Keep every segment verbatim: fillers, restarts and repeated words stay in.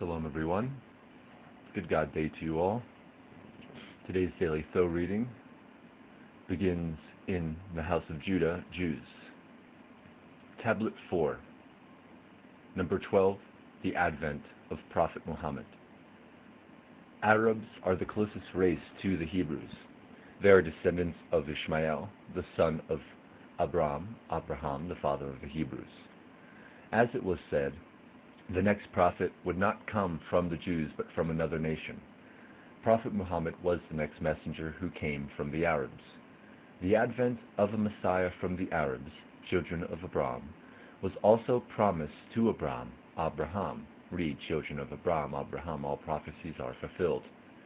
Shalom, everyone. Good God day to you all. Today's Daily Though reading begins in the House of Judah, Jews. Tablet four, number twelve, the Advent of Prophet Muhammad. Arabs are the closest race to the Hebrews. They are descendants of Ishmael, the son of Abraham, Abraham, the father of the Hebrews. As it was said, the next prophet would not come from the Jews, but from another nation. Prophet Muhammad was the next messenger who came from the Arabs. The advent of a Messiah from the Arabs, children of Abraham, was also promised to Abraham, Abraham. Read, children of Abraham, Abraham, all prophecies are fulfilled.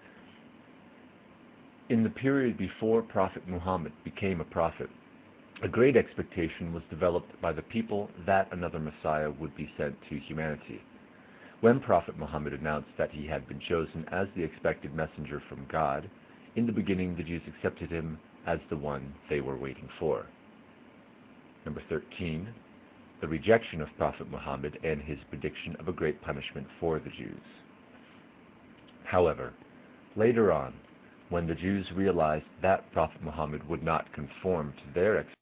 In the period before Prophet Muhammad became a prophet, a great expectation was developed by the people that another Messiah would be sent to humanity. When Prophet Muhammad announced that he had been chosen as the expected messenger from God, in the beginning the Jews accepted him as the one they were waiting for. Number thirteen, the rejection of Prophet Muhammad and his prediction of a great punishment for the Jews. However, later on, when the Jews realized that Prophet Muhammad would not conform to their expectations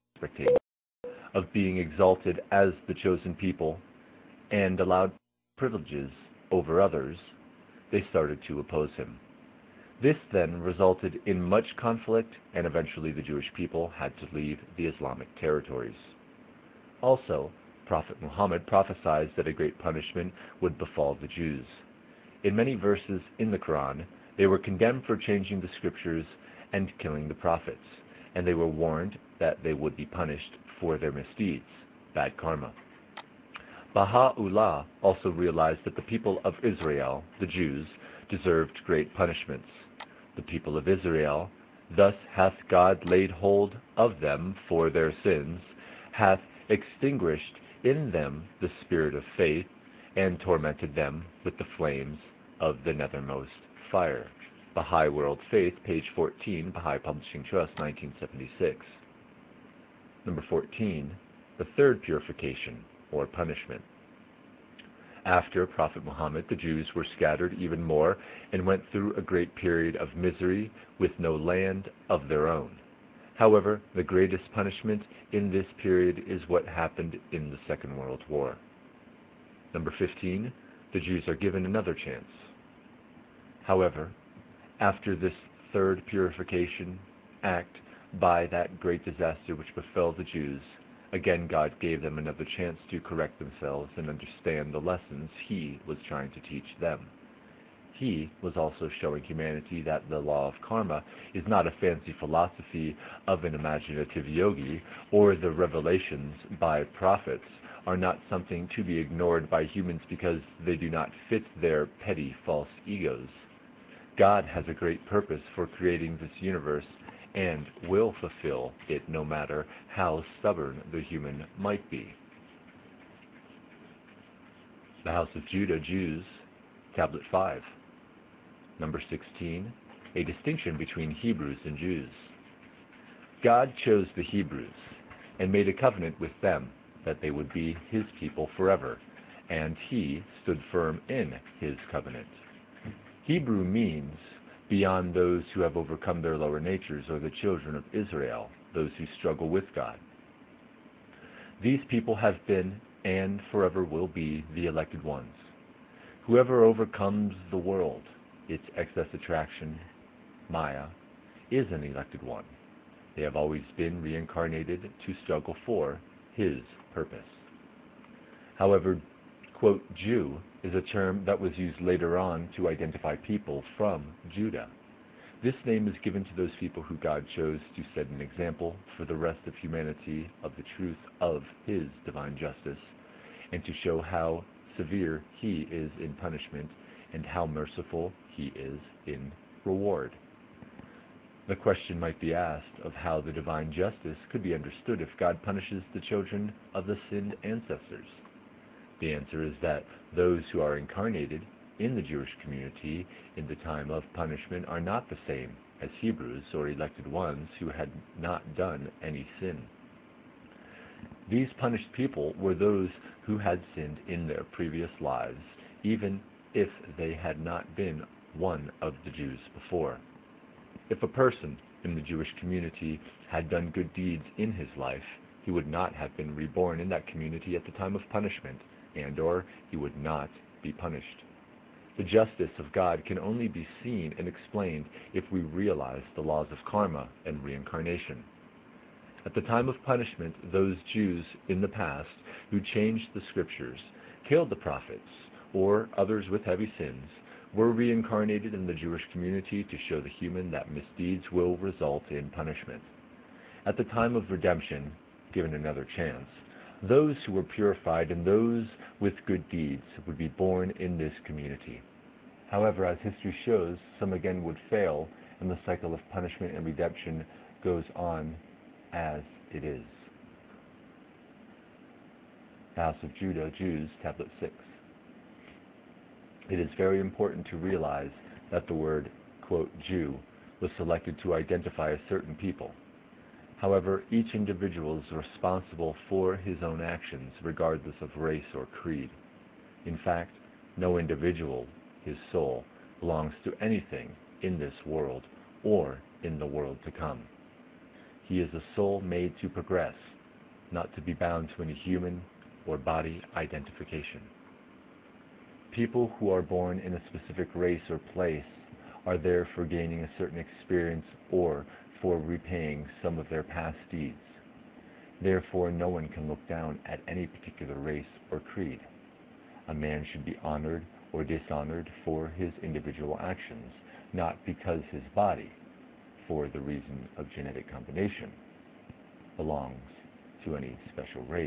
of being exalted as the chosen people and allowed privileges over others, they started to oppose him. This then resulted in much conflict, and eventually the Jewish people had to leave the Islamic territories. Also, Prophet Muhammad prophesied that a great punishment would befall the Jews. In many verses in the Quran, they were condemned for changing the scriptures and killing the prophets, and they were warned that they would be punished for their misdeeds, bad karma. Baha'u'llah also realized that the people of Israel, the Jews, deserved great punishments. The people of Israel, thus hath God laid hold of them for their sins, hath extinguished in them the spirit of faith, and tormented them with the flames of the nethermost fire. Baha'i World Faith, page fourteen, Baha'i Publishing Trust, nineteen seventy-six. Number fourteen, the third purification, or punishment. After Prophet Muhammad, the Jews were scattered even more and went through a great period of misery with no land of their own. However, the greatest punishment in this period is what happened in the Second World War. Number fifteen, the Jews are given another chance. However, after this third purification act by that great disaster which befell the Jews, again God gave them another chance to correct themselves and understand the lessons he was trying to teach them. He was also showing humanity that the law of karma is not a fancy philosophy of an imaginative yogi, or the revelations by prophets are not something to be ignored by humans because they do not fit their petty false egos. God has a great purpose for creating this universe and will fulfill it no matter how stubborn the human might be. The House of Judah, Jews, Tablet five. Number sixteen, a distinction between Hebrews and Jews. God chose the Hebrews and made a covenant with them that they would be his people forever, and he stood firm in his covenant. Hebrew means beyond those who have overcome their lower natures, or the children of Israel, those who struggle with God. These people have been and forever will be the elected ones. Whoever overcomes the world, its excess attraction, Maya, is an elected one. They have always been reincarnated to struggle for his purpose. However, quote, Jew is a term that was used later on to identify people from Judah. This name is given to those people who God chose to set an example for the rest of humanity of the truth of his divine justice, and to show how severe he is in punishment and how merciful he is in reward. The question might be asked of how the divine justice could be understood if God punishes the children of the sinned ancestors. The answer is that those who are incarnated in the Jewish community in the time of punishment are not the same as Hebrews or elected ones who had not done any sin. These punished people were those who had sinned in their previous lives, even if they had not been one of the Jews before. If a person in the Jewish community had done good deeds in his life, he would not have been reborn in that community at the time of punishment, and or he would not be punished. The justice of God can only be seen and explained if we realize the laws of karma and reincarnation. At the time of punishment, those Jews in the past who changed the scriptures, killed the prophets, or others with heavy sins, were reincarnated in the Jewish community to show the human that misdeeds will result in punishment. At the time of redemption, given another chance, those who were purified and those with good deeds would be born in this community. However, as history shows, some again would fail, and the cycle of punishment and redemption goes on as it is. House of Judah, Jews, Tablet six. It is very important to realize that the word, quote, Jew, was selected to identify a certain people. However, each individual is responsible for his own actions, regardless of race or creed. In fact, no individual, his soul, belongs to anything in this world or in the world to come. He is a soul made to progress, not to be bound to any human or body identification. People who are born in a specific race or place are there for gaining a certain experience or for repaying some of their past deeds. Therefore, no one can look down at any particular race or creed. A man should be honored or dishonored for his individual actions, not because his body, for the reason of genetic combination, belongs to any special race.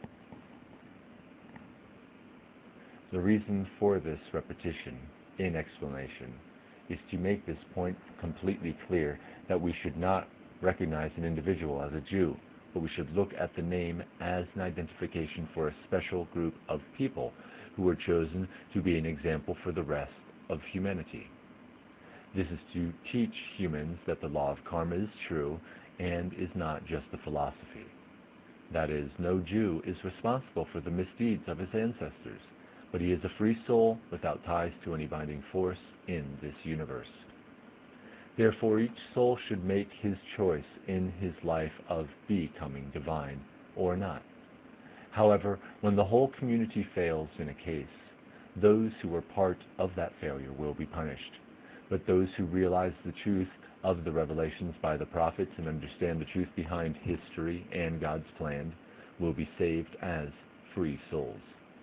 The reason for this repetition in explanation is to make this point completely clear that we should not recognize an individual as a Jew, but we should look at the name as an identification for a special group of people who were chosen to be an example for the rest of humanity. This is to teach humans that the law of karma is true and is not just a philosophy. That is, no Jew is responsible for the misdeeds of his ancestors, but he is a free soul without ties to any binding force in this universe. Therefore, each soul should make his choice in his life of becoming divine or not. However, when the whole community fails in a case, those who were part of that failure will be punished. But those who realize the truth of the revelations by the prophets and understand the truth behind history and God's plan will be saved as free souls.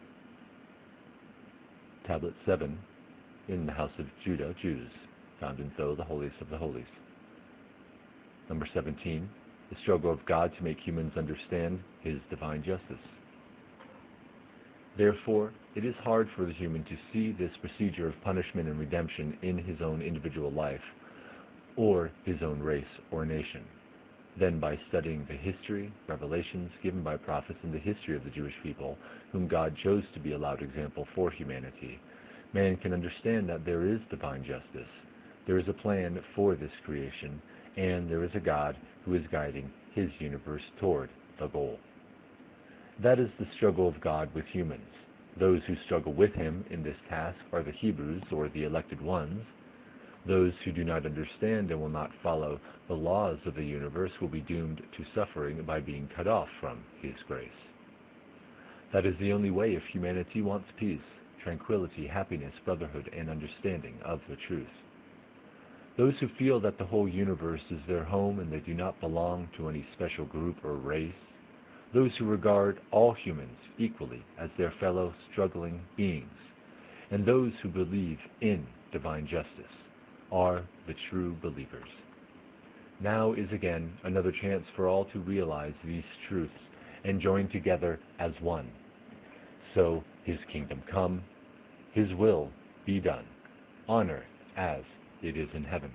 Tablet seven, in the House of Judah, Jews, found in Thoth, the holiest of the holies. Number seventeen, the struggle of God to make humans understand his divine justice. Therefore, it is hard for the human to see this procedure of punishment and redemption in his own individual life, or his own race or nation. Then by studying the history, revelations given by prophets in the history of the Jewish people, whom God chose to be a loud example for humanity, man can understand that there is divine justice, there is a plan for this creation, and there is a God who is guiding his universe toward the goal. That is the struggle of God with humans. Those who struggle with him in this task are the Hebrews, or the elected ones. Those who do not understand and will not follow the laws of the universe will be doomed to suffering by being cut off from his grace. That is the only way if humanity wants peace, tranquility, happiness, brotherhood, and understanding of the truth. Those who feel that the whole universe is their home and they do not belong to any special group or race, those who regard all humans equally as their fellow struggling beings, and those who believe in divine justice, are the true believers. Now is again another chance for all to realize these truths and join together as one. So his kingdom come, his will be done, on earth as it is in heaven.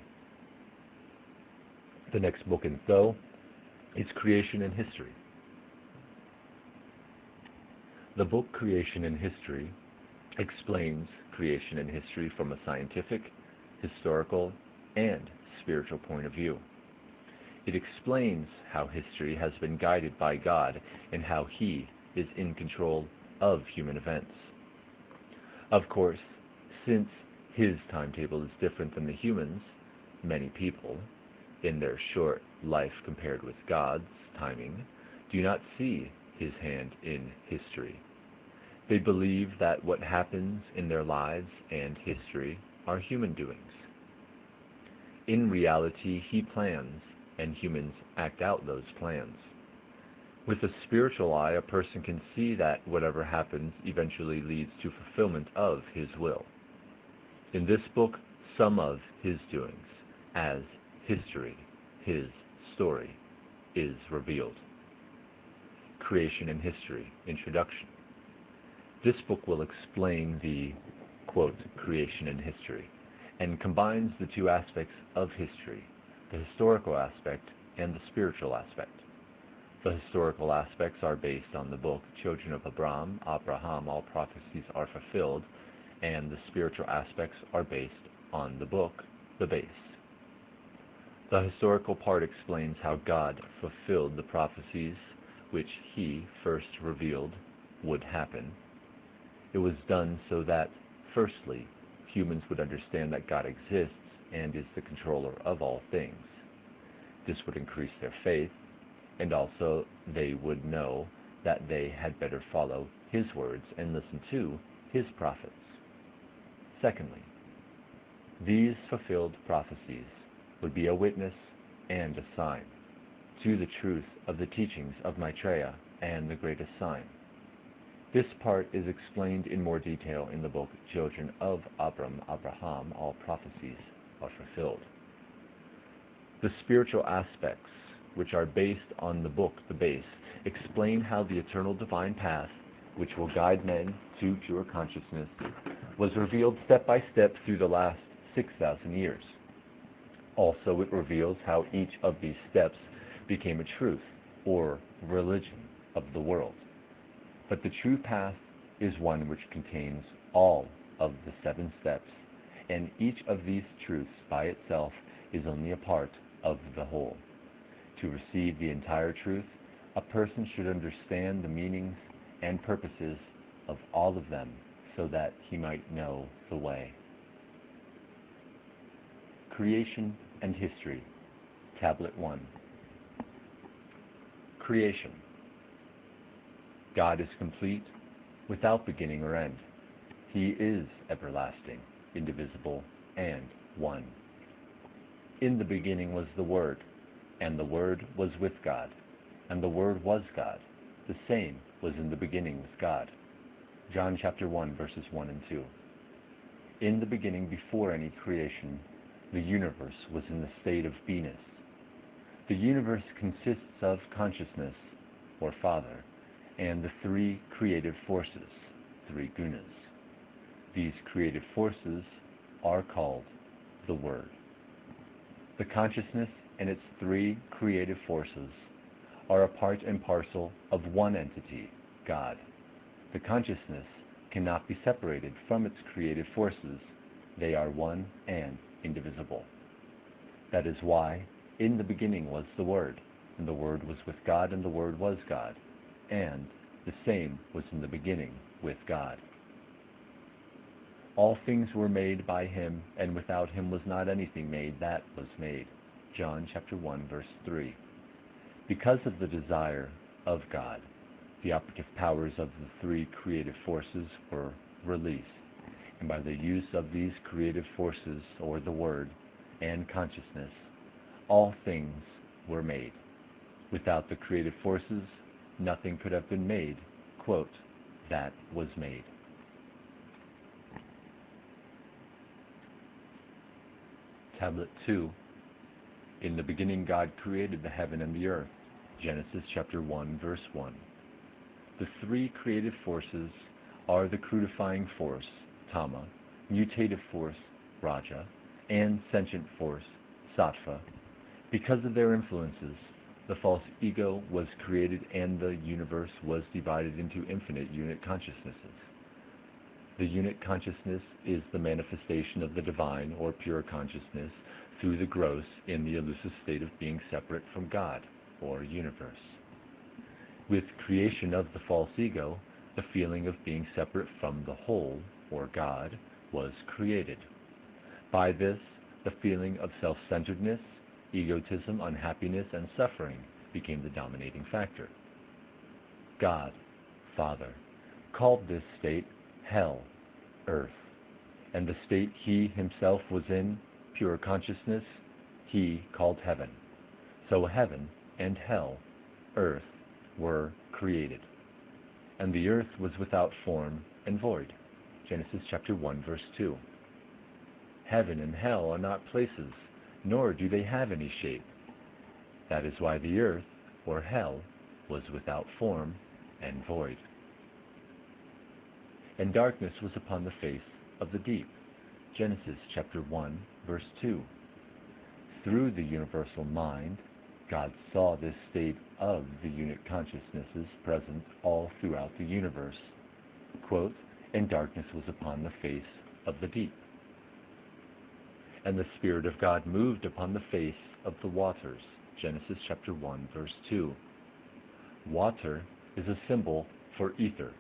The next book in Thoth is Creation and History. The book Creation and History explains creation and history from a scientific, historical, and spiritual point of view. It explains how history has been guided by God and how he is in control of human events. Of course, since his timetable is different than the humans, many people, in their short life compared with God's timing, do not see his hand in history. They believe that what happens in their lives and history are human doings. In reality, he plans, and humans act out those plans. With a spiritual eye, a person can see that whatever happens eventually leads to fulfillment of his will. In this book, some of his doings, as history, his story, is revealed. Creation and History, Introduction. This book will explain the, quote, creation and history, and combines the two aspects of history, the historical aspect and the spiritual aspect. The historical aspects are based on the book Children of Abram, Abraham, All Prophecies Are Fulfilled, and the spiritual aspects are based on the book The Base. The historical part explains how God fulfilled the prophecies which he first revealed would happen. It was done so that, firstly, humans would understand that God exists and is the controller of all things. This would increase their faith, and also they would know that they had better follow his words and listen to his prophets. Secondly, these fulfilled prophecies would be a witness and a sign to the truth of the teachings of Maitreya and the greatest sign. This part is explained in more detail in the book Children of Abram, Abraham, All Prophecies Are Fulfilled. The spiritual aspects, which are based on the book The Base, explain how the eternal divine path, which will guide men to pure consciousness, was revealed step by step through the last six thousand years. Also, it reveals how each of these steps became a truth, or religion, of the world. But the true path is one which contains all of the seven steps, and each of these truths by itself is only a part of the whole. To receive the entire truth, a person should understand the meanings and purposes of all of them so that he might know the way. Creation and History, Tablet one. Creation. God is complete, without beginning or end. He is everlasting, indivisible, and one. In the beginning was the Word, and the Word was with God, and the Word was God. The same was in the beginning with God. John chapter one, verses one and two. In the beginning, before any creation, the universe was in the state of beingness. The universe consists of consciousness, or Father, and the three creative forces, three gunas. These creative forces are called the Word. The consciousness and its three creative forces are a part and parcel of one entity, God. The consciousness cannot be separated from its creative forces. They are one and indivisible. That is why, in the beginning was the Word, and the Word was with God, and the Word was God, and the same was in the beginning with God. All things were made by him, and without him was not anything made that was made. John chapter one, verse three. Because of the desire of God, the operative powers of the three creative forces were released, and by the use of these creative forces, or the Word, and consciousness, all things were made. Without the creative forces, nothing could have been made, quote, that was made. Tablet two. In the beginning God created the heaven and the earth. Genesis chapter one, verse one. The three creative forces are the crudifying force, Tama, mutative force, Raja, and sentient force, Sattva. Because of their influences, the false ego was created and the universe was divided into infinite unit consciousnesses. The unit consciousness is the manifestation of the divine or pure consciousness through the gross in the elusive state of being separate from God or universe. With creation of the false ego, the feeling of being separate from the whole or God was created. By this, the feeling of self-centeredness, egotism, unhappiness, and suffering became the dominating factor. God, Father, called this state hell, earth, and the state he himself was in, pure consciousness, he called heaven. So heaven and hell, earth, were created. And the earth was without form and void. Genesis chapter one, verse two. Heaven and hell are not places, nor do they have any shape. That is why the earth, or hell, was without form and void. And darkness was upon the face of the deep. Genesis chapter one, verse two. Through the universal mind, God saw this state of the unit consciousnesses present all throughout the universe. Quote, and darkness was upon the face of the deep. And the Spirit of God moved upon the face of the waters. Genesis chapter one, verse two. Water is a symbol for ether.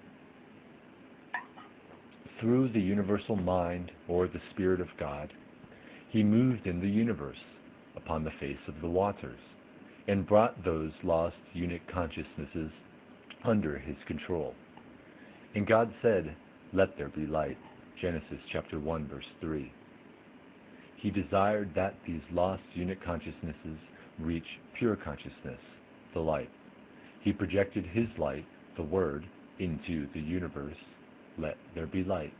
Through the universal mind, or the Spirit of God, he moved in the universe upon the face of the waters, and brought those lost unit consciousnesses under his control. And God said, let there be light. Genesis chapter one, verse three. He desired that these lost unit consciousnesses reach pure consciousness, the light. He projected his light, the Word, into the universe. Let there be light.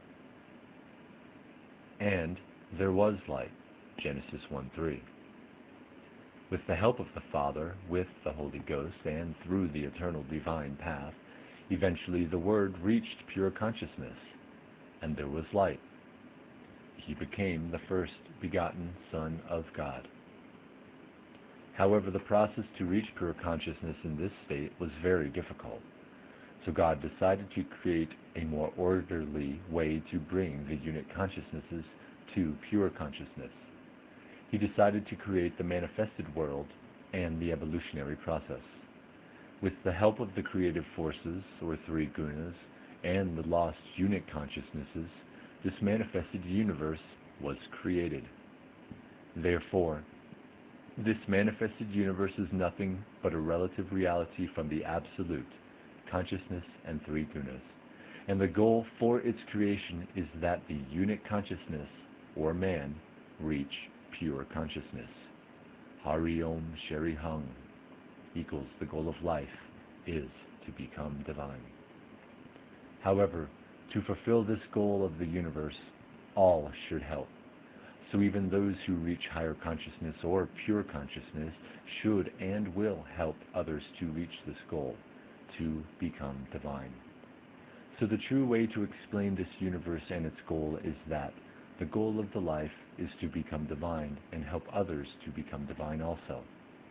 And there was light. Genesis one, three. With the help of the Father, with the Holy Ghost, and through the eternal divine path, eventually the Word reached pure consciousness, and there was light. He became the first begotten Son of God. However, the process to reach pure consciousness in this state was very difficult, so God decided to create a more orderly way to bring the unit consciousnesses to pure consciousness. He decided to create the manifested world and the evolutionary process. With the help of the creative forces, or three gunas, and the lost unit consciousnesses, this manifested universe was created. Therefore, this manifested universe is nothing but a relative reality from the Absolute, consciousness and three gunas, and the goal for its creation is that the unit consciousness, or man, reach pure consciousness. Hari Om Shri Hung equals the goal of life is to become divine. However, to fulfill this goal of the universe, all should help. So even those who reach higher consciousness or pure consciousness should and will help others to reach this goal, to become divine. So the true way to explain this universe and its goal is that the goal of the life is to become divine and help others to become divine also.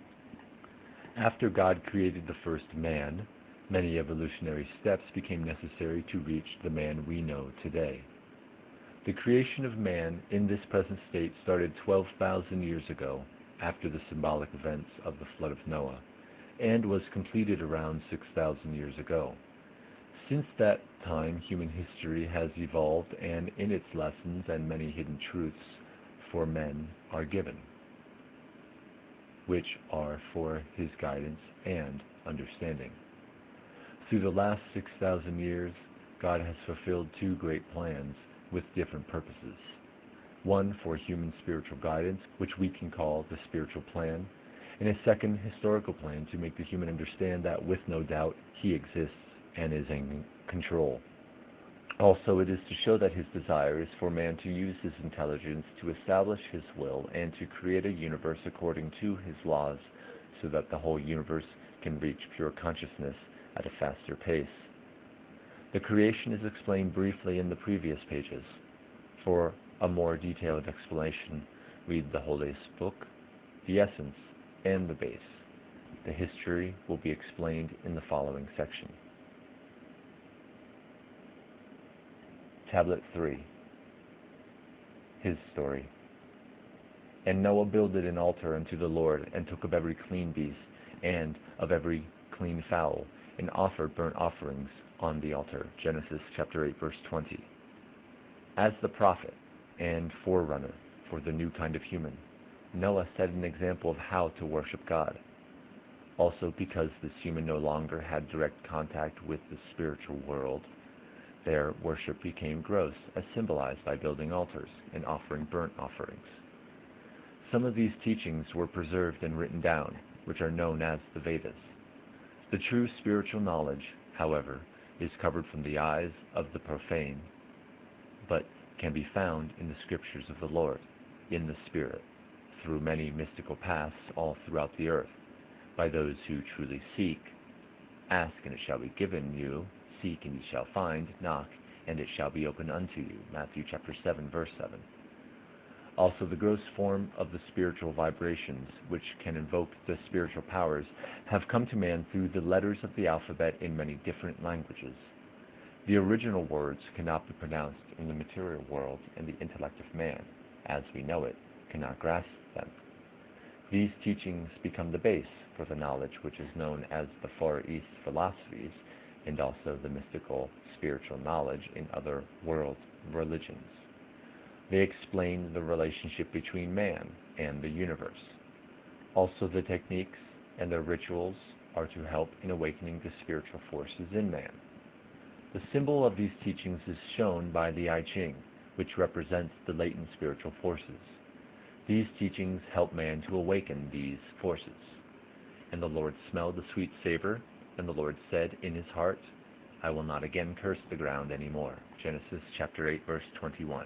After God created the first man, many evolutionary steps became necessary to reach the man we know today. The creation of man in this present state started twelve thousand years ago, after the symbolic events of the flood of Noah, and was completed around six thousand years ago. Since that time, human history has evolved, and in its lessons and many hidden truths for men are given, which are for his guidance and understanding. Through the last six thousand years, God has fulfilled two great plans with different purposes. One for human spiritual guidance, which we can call the spiritual plan, and a second historical plan to make the human understand that with no doubt he exists and is in control. Also, it is to show that his desire is for man to use his intelligence to establish his will and to create a universe according to his laws, so that the whole universe can reach pure consciousness at a faster pace. The creation is explained briefly in the previous pages. For a more detailed explanation, read the holiest book, the essence, and the base. The history will be explained in the following section. Tablet three. His story. And Noah builded an altar unto the Lord, and took of every clean beast, and of every clean fowl, and offered burnt offerings on the altar. Genesis chapter eight, verse twenty. As the prophet and forerunner for the new kind of human, Noah set an example of how to worship God. Also, because this human no longer had direct contact with the spiritual world, their worship became gross, as symbolized by building altars and offering burnt offerings. Some of these teachings were preserved and written down, which are known as the Vedas. The true spiritual knowledge, however, is covered from the eyes of the profane, but can be found in the scriptures of the Lord, in the Spirit, through many mystical paths all throughout the earth, by those who truly seek. Ask, and it shall be given you. Seek, and ye shall find. Knock, and it shall be opened unto you. Matthew chapter seven, verse seven. Also, the gross form of the spiritual vibrations, which can invoke the spiritual powers, have come to man through the letters of the alphabet in many different languages. The original words cannot be pronounced in the material world, and the intellect of man, as we know it, cannot grasp them. These teachings become the base for the knowledge which is known as the Far East philosophies, and also the mystical spiritual knowledge in other world religions. They explain the relationship between man and the universe. Also, the techniques and their rituals are to help in awakening the spiritual forces in man. The symbol of these teachings is shown by the I Ching, which represents the latent spiritual forces. These teachings help man to awaken these forces. And the Lord smelled the sweet savor, and the Lord said in his heart, I will not again curse the ground any more. Genesis chapter eight, verse twenty-one.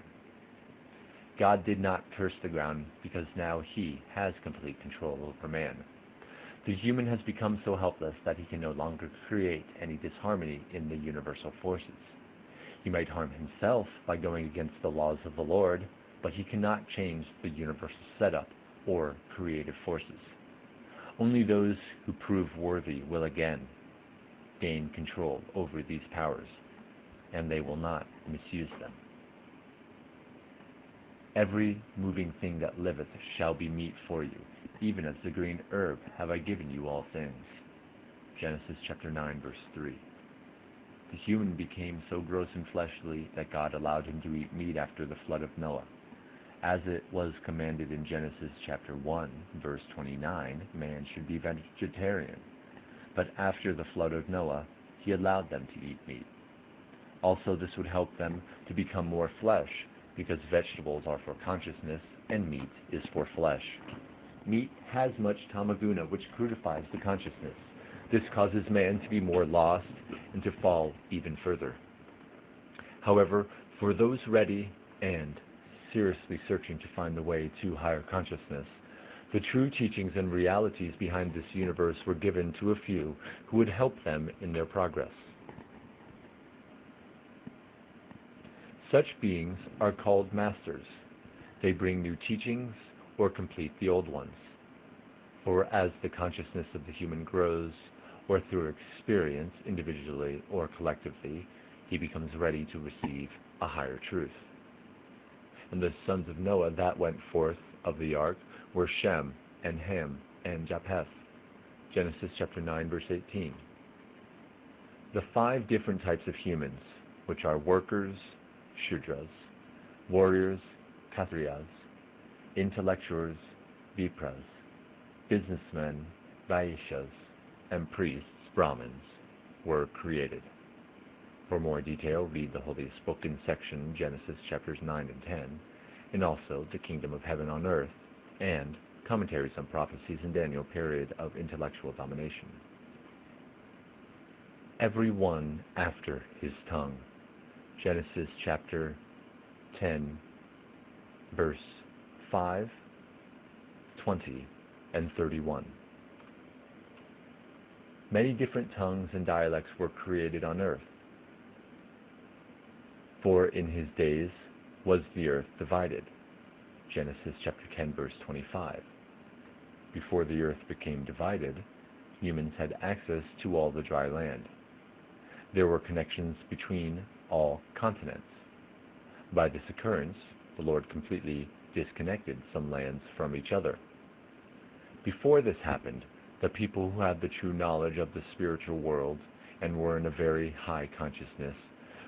God did not curse the ground because now he has complete control over man. The human has become so helpless that he can no longer create any disharmony in the universal forces. He might harm himself by going against the laws of the Lord, but he cannot change the universal setup or creative forces. Only those who prove worthy will again gain control over these powers, and they will not misuse them. Every moving thing that liveth shall be meat for you, even as the green herb have I given you all things. Genesis chapter nine, verse three. The human became so gross and fleshly that God allowed him to eat meat after the flood of Noah. As it was commanded in Genesis chapter one, verse twenty-nine, man should be vegetarian. But after the flood of Noah, he allowed them to eat meat. Also, this would help them to become more flesh, because vegetables are for consciousness and meat is for flesh. Meat has much tamaguna, which crudifies the consciousness. This causes man to be more lost and to fall even further. However, for those ready and seriously searching to find the way to higher consciousness, the true teachings and realities behind this universe were given to a few who would help them in their progress. Such beings are called masters. They bring new teachings or complete the old ones. For as the consciousness of the human grows, or through experience, individually or collectively, he becomes ready to receive a higher truth. And the sons of Noah that went forth of the ark were Shem, and Ham, and Japheth. Genesis chapter nine, verse eighteen. The five different types of humans, which are workers, Shudras, warriors, Kshatriyas, intellectuals, Vipras, businessmen, Vaishyas, and priests, Brahmins, were created. For more detail, read the holiest book in section Genesis chapters nine and ten, and also the kingdom of heaven on earth, and commentaries on prophecies in Daniel period of intellectual domination. Every one after his tongue. Genesis chapter ten, verse five, twenty, and thirty-one. Many different tongues and dialects were created on earth. For in his days was the earth divided. Genesis chapter ten, verse twenty-five. Before the earth became divided, humans had access to all the dry land. There were connections between all continents. By this occurrence, the Lord completely disconnected some lands from each other. Before this happened, the people who had the true knowledge of the spiritual world and were in a very high consciousness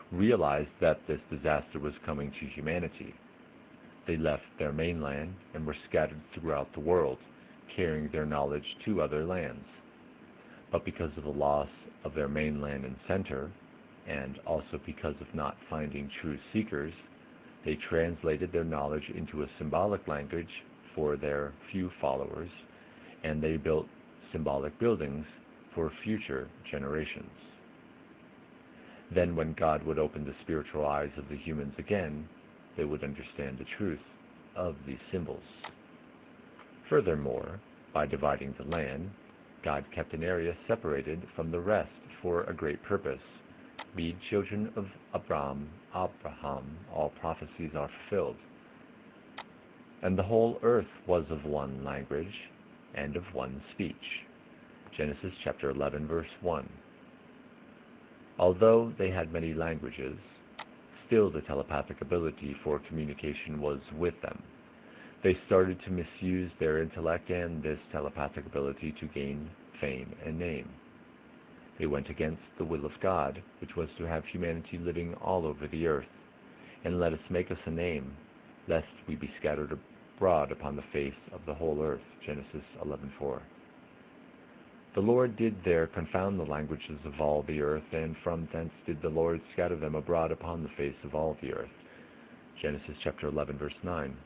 realized that this disaster was coming to humanity. They left their mainland and were scattered throughout the world, carrying their knowledge to other lands. But because of the loss of their mainland and center, and also because of not finding true seekers, they translated their knowledge into a symbolic language for their few followers, and they built symbolic buildings for future generations. Then when God would open the spiritual eyes of the humans again, they would understand the truth of these symbols. Furthermore, by dividing the land, God kept an area separated from the rest for a great purpose. Be children of Abram, Abraham, all prophecies are fulfilled. And the whole earth was of one language and of one speech. Genesis chapter eleven, verse one. Although they had many languages, still the telepathic ability for communication was with them. They started to misuse their intellect and this telepathic ability to gain fame and name. They went against the will of God, which was to have humanity living all over the earth. And let us make us a name, lest we be scattered abroad upon the face of the whole earth. Genesis eleven four. The Lord did there confound the languages of all the earth, and from thence did the Lord scatter them abroad upon the face of all the earth. Genesis chapter eleven, verse nine.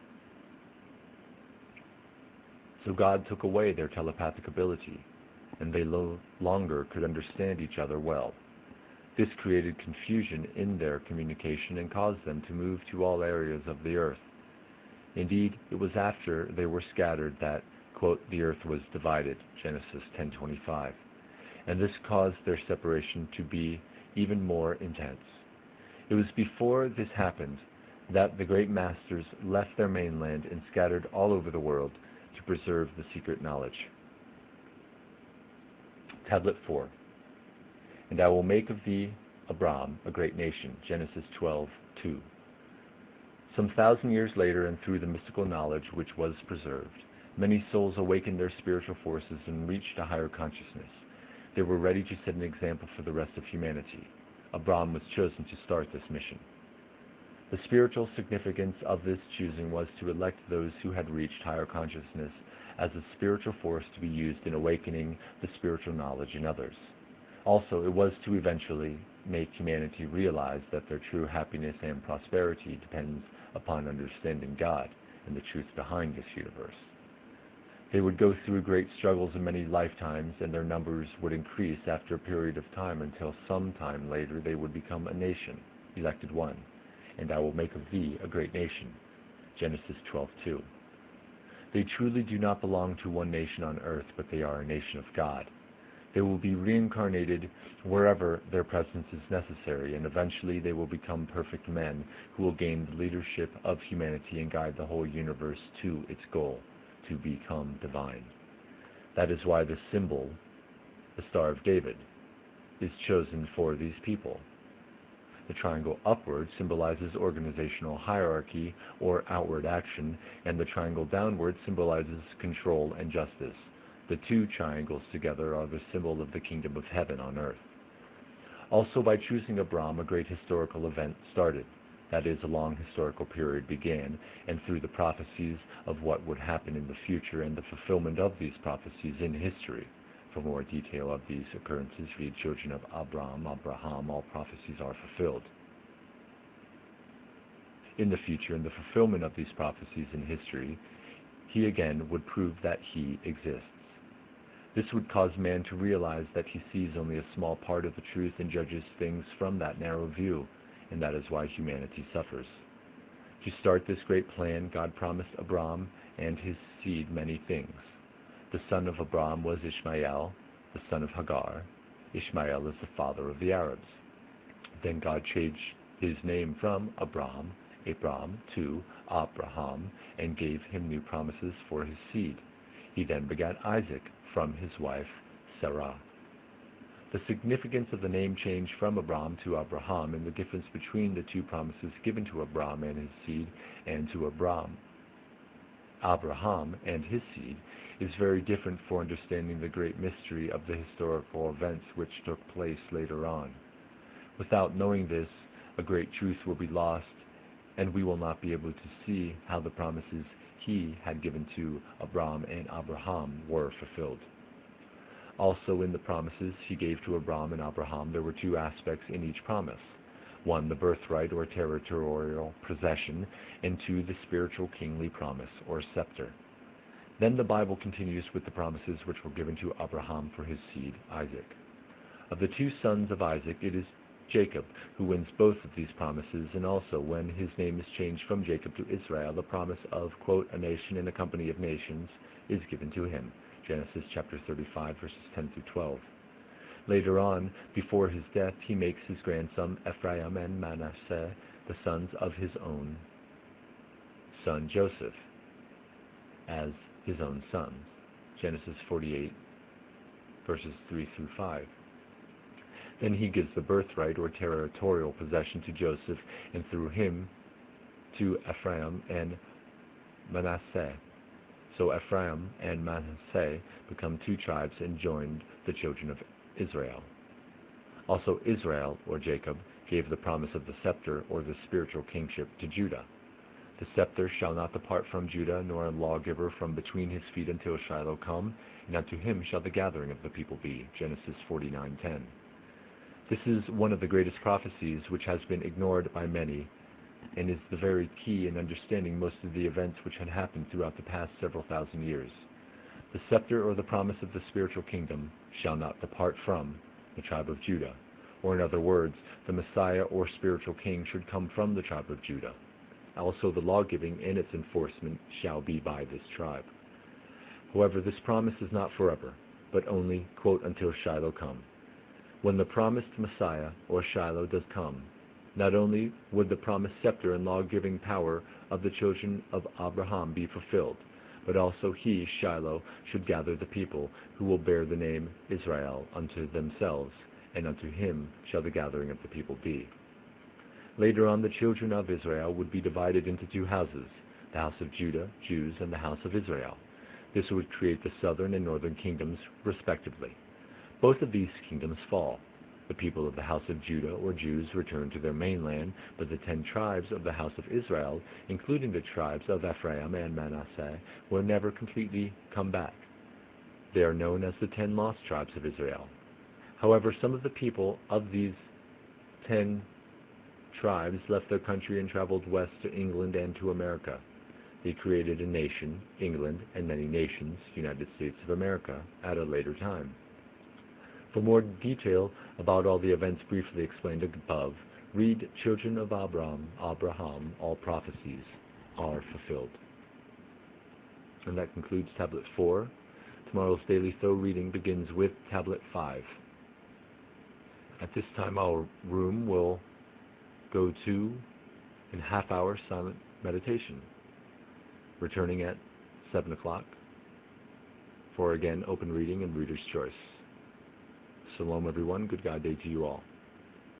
So God took away their telepathic ability, and they no longer could understand each other well. This created confusion in their communication and caused them to move to all areas of the earth. Indeed, it was after they were scattered that, quote, the earth was divided, Genesis ten twenty-five, and this caused their separation to be even more intense. It was before this happened that the great masters left their mainland and scattered all over the world to preserve the secret knowledge. Tablet four. And I will make of thee, Abram, a great nation, Genesis twelve two. Some thousand years later, and through the mystical knowledge which was preserved, many souls awakened their spiritual forces and reached a higher consciousness. They were ready to set an example for the rest of humanity. Abram was chosen to start this mission. The spiritual significance of this choosing was to elect those who had reached higher consciousness as a spiritual force to be used in awakening the spiritual knowledge in others. Also, it was to eventually make humanity realize that their true happiness and prosperity depends upon understanding God and the truth behind this universe. They would go through great struggles in many lifetimes, and their numbers would increase after a period of time until some time later they would become a nation, elected one. And I will make of thee a great nation. Genesis twelve two. They truly do not belong to one nation on earth, but they are a nation of God. They will be reincarnated wherever their presence is necessary, and eventually they will become perfect men who will gain the leadership of humanity and guide the whole universe to its goal, to become divine. That is why the symbol, the Star of David, is chosen for these people. The triangle upward symbolizes organizational hierarchy or outward action, and the triangle downward symbolizes control and justice. The two triangles together are the symbol of the kingdom of heaven on earth. Also, by choosing Abram, a great historical event started. That is, a long historical period began, and through the prophecies of what would happen in the future and the fulfillment of these prophecies in history. For more detail of these occurrences, read Children of Abram, Abraham, all prophecies are fulfilled. In the future, in the fulfillment of these prophecies in history, he again would prove that he exists. This would cause man to realize that he sees only a small part of the truth and judges things from that narrow view, and that is why humanity suffers. To start this great plan, God promised Abram and his seed many things. The son of Abram was Ishmael, the son of Hagar. Ishmael is the father of the Arabs. Then God changed his name from Abram, Abram, to Abraham, and gave him new promises for his seed. He then begat Isaac from his wife Sarah. The significance of the name change from Abram to Abraham and the difference between the two promises given to Abram and his seed and to Abram, Abraham and his seed is very different for understanding the great mystery of the historical events which took place later on. Without knowing this, a great truth will be lost, and we will not be able to see how the promises he had given to Abram and Abraham were fulfilled. Also in the promises he gave to Abram and Abraham, there were two aspects in each promise. One, the birthright or territorial possession, and two, the spiritual kingly promise or scepter. Then the Bible continues with the promises which were given to Abraham for his seed, Isaac. Of the two sons of Isaac, it is Jacob who wins both of these promises, and also when his name is changed from Jacob to Israel, the promise of, quote, a nation and a company of nations is given to him. Genesis chapter thirty-five, verses ten through twelve. Later on, before his death, he makes his grandson Ephraim and Manasseh the sons of his own son Joseph as his own sons. Genesis forty-eight, verses three through five. Then he gives the birthright or territorial possession to Joseph, and through him to Ephraim and Manasseh. So Ephraim and Manasseh become two tribes and joined the children of Israel. Also Israel, or Jacob, gave the promise of the scepter or the spiritual kingship to Judah. The scepter shall not depart from Judah, nor a lawgiver from between his feet until Shiloh come, and unto him shall the gathering of the people be. Genesis forty-nine ten. This is one of the greatest prophecies which has been ignored by many, and is the very key in understanding most of the events which had happened throughout the past several thousand years. The scepter or the promise of the spiritual kingdom shall not depart from the tribe of Judah, or in other words, the Messiah or spiritual king should come from the tribe of Judah. Also the law-giving and its enforcement shall be by this tribe. However, this promise is not forever, but only, quote, until Shiloh come. When the promised Messiah, or Shiloh, does come, not only would the promised scepter and law-giving power of the children of Abraham be fulfilled, but also he, Shiloh, should gather the people who will bear the name Israel unto themselves, and unto him shall the gathering of the people be. Later on, the children of Israel would be divided into two houses, the house of Judah, Jews, and the house of Israel. This would create the southern and northern kingdoms, respectively. Both of these kingdoms fall. The people of the house of Judah, or Jews, return to their mainland, but the ten tribes of the house of Israel, including the tribes of Ephraim and Manasseh, will never completely come back. They are known as the ten lost tribes of Israel. However, some of the people of these ten tribes left their country and traveled west to England and to America. They created a nation, England, and many nations, United States of America, at a later time. For more detail about all the events briefly explained above, read Children of Abram, Abraham, All Prophecies Are Fulfilled. And that concludes Tablet four. Tomorrow's Daily Though reading begins with Tablet five. At this time, our room will go to a half-hour silent meditation, returning at seven o'clock for, again, open reading and reader's choice. Shalom, everyone. Good God day to you all.